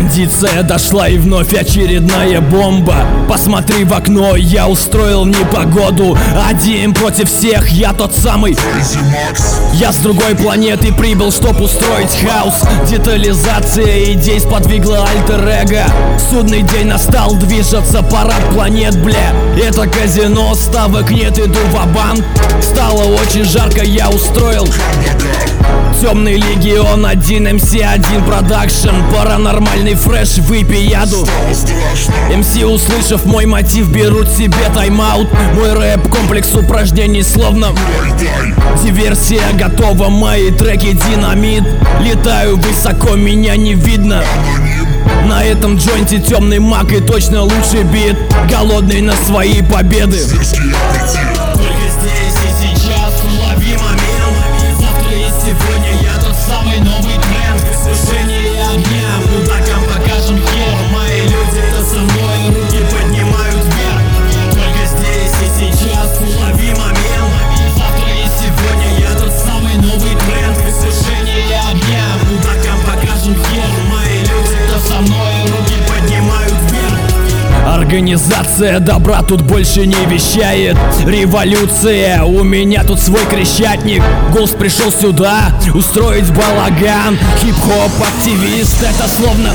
Кондиция дошла и вновь очередная бомба. Посмотри в окно, я устроил непогоду. Один против всех, я тот самый. Я с другой планеты прибыл, чтоб устроить хаос. Детализация идей сподвигла альтер-эго. Судный день настал, движется парад планет, бля. Это казино, ставок нет, иду ва-банк. Стало очень жарко, я устроил Темный легион 1, MC1 продакшн. Паранормальный фреш, выпей яду. MC, услышав мой мотив, берут себе тайм-аут. Мой рэп, комплекс упражнений, словно диверсия готова, мои треки динамит. Летаю высоко, меня не видно. На этом джойнте темный маг и точно лучший бит. Голодный на свои победы. Только здесь и сейчас улови момент. Завтра и сегодня я тот самый новый тренд. Движение огня, мудакам покажем хер. Мои люди это со мной, руки поднимают вверх. Только здесь и сейчас улови момент. Завтра и сегодня я тот самый новый тренд. Движение огня, мудакам покажем хер. Мои люди это со мной, руки поднимают вверх. Организация добра тут больше не вещает. Революция, у меня тут свой крещатник. Голос пришел сюда устроить балаган. Хип-хоп активист, это словно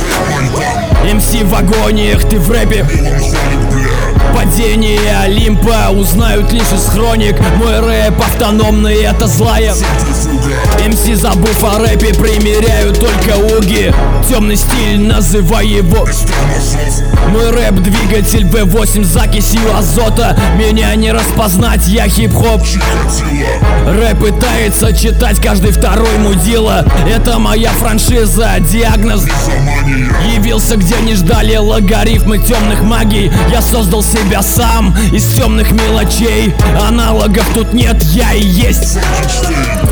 MC в агониях, ты в рэпе. Падение Олимпа узнают лишь из хроник. Мой рэп автономный, это злая. MC, забыв о рэпе, примеряют только уги. Темный стиль, называй его. Мой рэп двигатель V8 закисью азота. Меня не распознать, я хип-хоп. Рэп пытается читать каждый второй мудила. Это моя франшиза, диагноз. Явился где не ждали логарифмы темных магий. Я создал себя сам из темных мелочей. Аналогов тут нет, я и есть.